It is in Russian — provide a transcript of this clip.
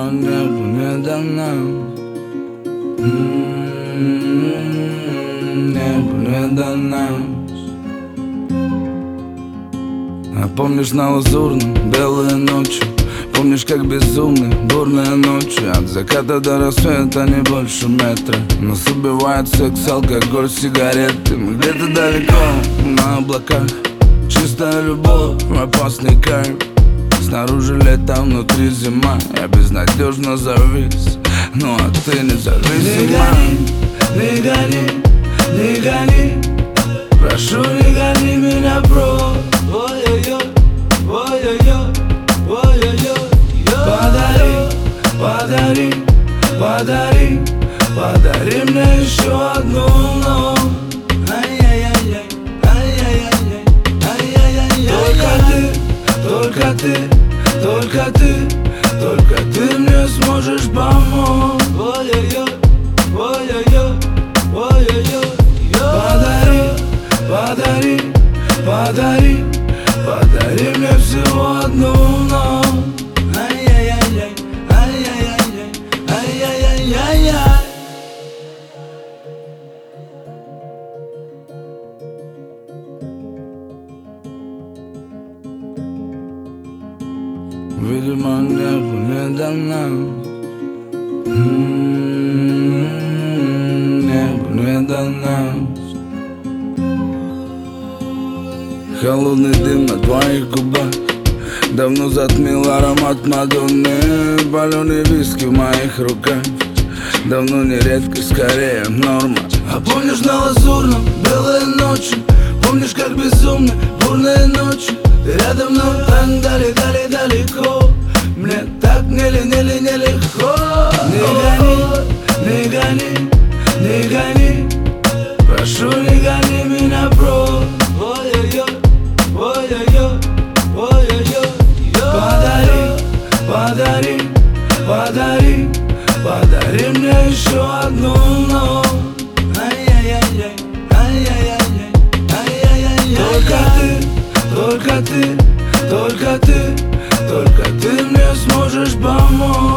Видимо, небо не до нас. Небо не до нас. А помнишь на Лазурном белые ночи? Помнишь, как безумны бурные ночи? От заката до рассвета не больше метра. Нас убивает секс, алкоголь, сигареты. Мы где-то далеко, на облаках. Чистая любовь, опасный кайф. Снаружи лето, внутри зима. Я безнадежно завис, ну а ты не зависима. Не гони, не гони. Прошу, не гони меня прочь. Ой-ой-ой, ой-ой-ой, ой-ой-ой. Подари, подари, подари мне еще одну ночь. Ай-яй-яй-яй, ай-яй-яй-яй, ай-яй-яй-яй. Только ты, только ты, только ты мне сможешь помочь. Ой-ой-ой, ой-ой-ой, ой-ой-ой. Подари, подари, подари мне всего одну ночь. Ай-яй-яй-яй, ай-яй-яй-яй, ай-яй-яй-яй. Видимо, небо не до нас. Небо не до нас. Холодный дым на твоих губах давно затмил аромат Мадонны. Паленый виски в моих руках давно не редкость, скорее норма. А помнишь на Лазурном белые ночи? Помнишь, как безумны бурные ночи? Ты рядом, но так далеко. Мне так нелегко. Не гони, не гони. Прошу, не гони меня прочь. Ой-ой-ой, ой-ой-ой, ой-ой-ой. Подари, подари, подари мне еще одну ночь. Ай-яй-яй-яй, ай-яй-яй-яй, ай-яй-яй-яй. Только ты, только ты, только ты мне сможешь помочь.